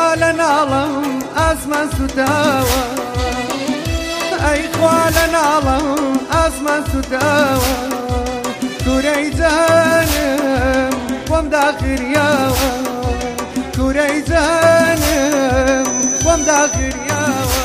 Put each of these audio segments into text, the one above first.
خوالا ناڵم ئاسمان سوتاوە ئەی خوالا ناڵم ئاسمان سوتاوە کوورەی جانم بۆم داخریاوە کوورەی جانم بۆم داخریاوە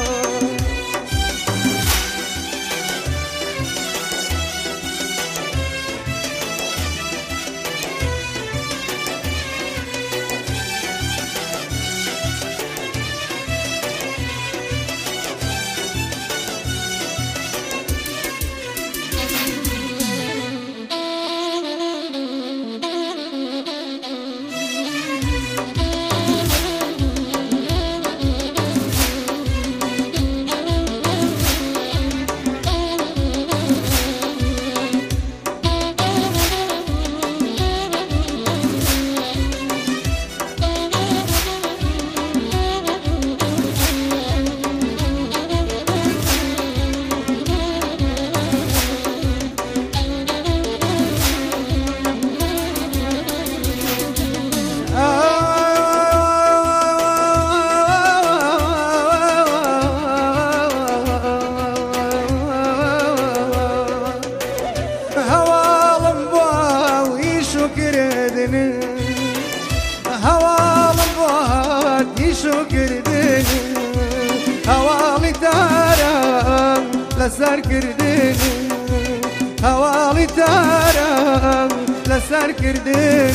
هەواڵم بۆ هاتی شوکردن هەواڵی تارم لەسەر کردن هەواڵی تارم لەسەر کردن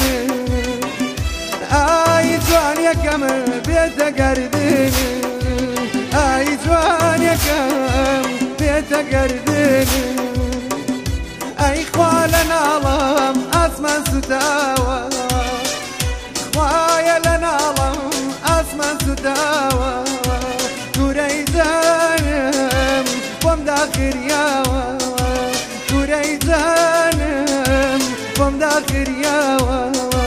ئای جوانیەکەم بێتە گەردن ئای جوانیەکەم بێتە گەردن ئەی خوا لە ناڵم ئاسمان سوتاوە خوایە لە ناڵم ئاسمان سوتاوە کوورەی جانم بۆم داخریاوە کوورەی جانم بۆم داخریاوە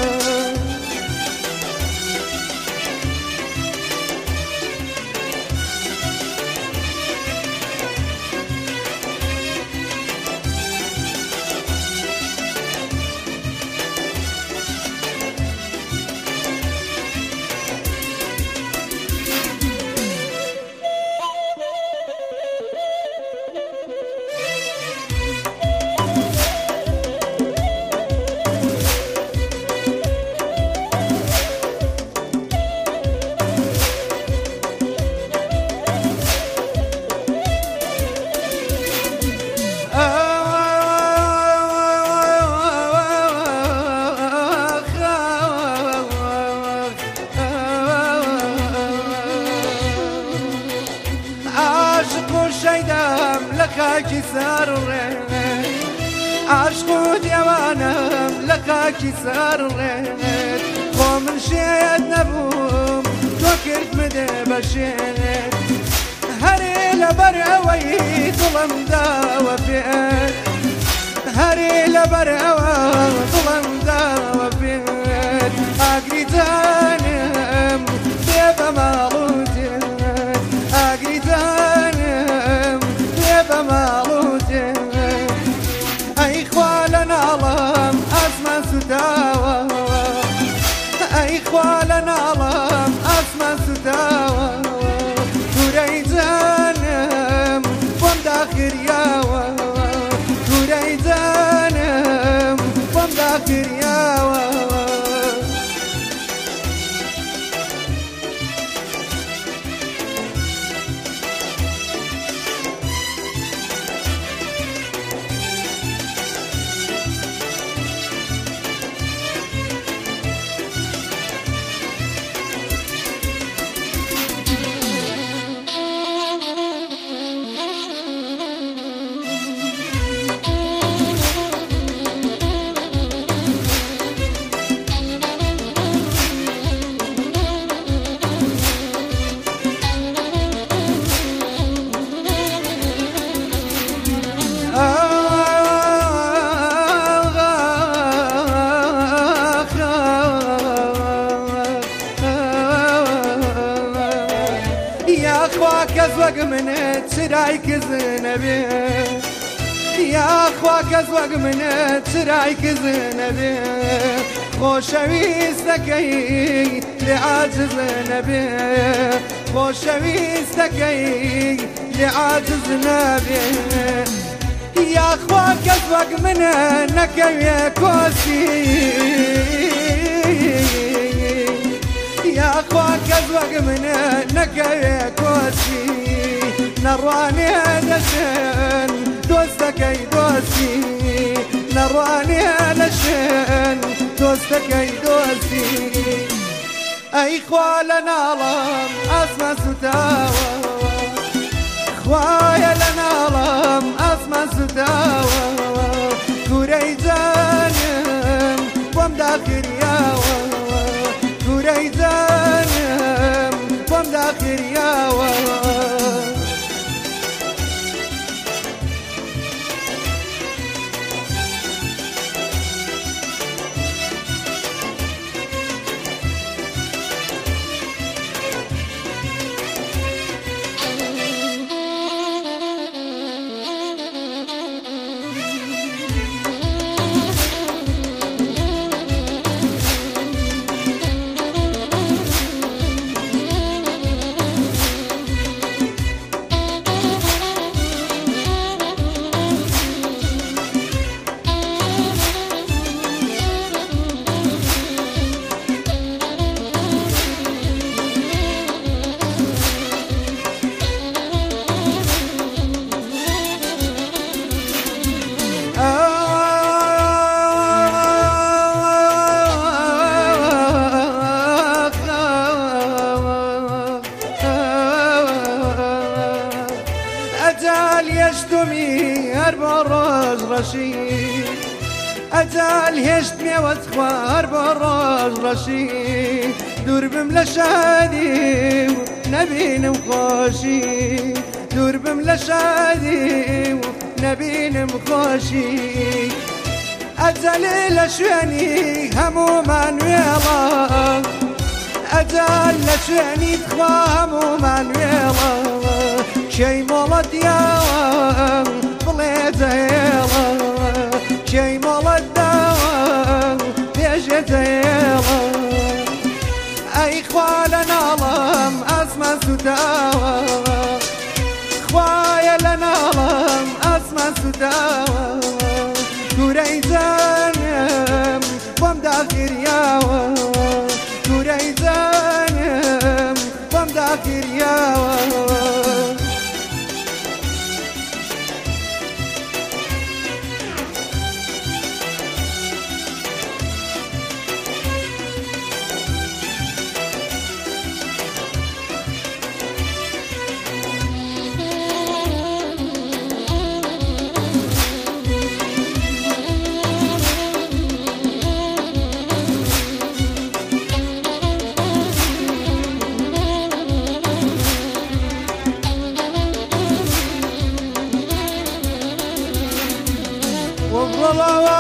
شەیدام لە خاکی سەرڕێ عاشق و دیوانم لە خاکی سەرڕێت خۆ من شێت نەبووم تۆ کردمدێ بە شێت هەرێ لەبەر ئەوەی دڵم داوە پێت هەرێ لەبەر ئەوە دڵم داوە پێت ئاگری جانم بێ بە ماڵ و جێت ئاگری جانم بێ بە ماڵ و جێت ئەی خوا لە ناڵم ئاسمان سوتاوە ئەی خوا لە ناڵم ئاسمان سوتاوە کوورەی جانم بۆم داخریاوە کوورەی جانم بۆم داخریاوە کەس وەک منت چرای کزنە بێ یاخوا کەس وەک منت چرای کزنە بێ خۆشەویستەکەی لعاجز نبي خۆشەویستەکەی لعاجز نبي يا خوا كذبك من نكوي كوسي يا خوا كذبك من نكوي كوسي نرواني لشن دوستكي دوسي نرواني لشن دوستكي دوسي اي خوالا نالم اسمع ستاوى خوايا لنالم اسمع ستاوى كوري جانم بوم داخل ياوى كوري جانم بوم داخل ياوى براج رشيد أجال هشتني واتخوار براج رشيد دور بملشادي نبين مخاشي دور بملشادي نبين مخاشي أجال لشواني همو مانويلا أجال لشواني تخوا همو مانويلا شي مولد يا بليزيلا شي مولد دا بيجتيلا اي خوالا نالم اسمع سداوى خوايا لنالم اسمع سداوى كوري زانم بوم داخل ياوى كوري زانم بوم داخل ياوى والله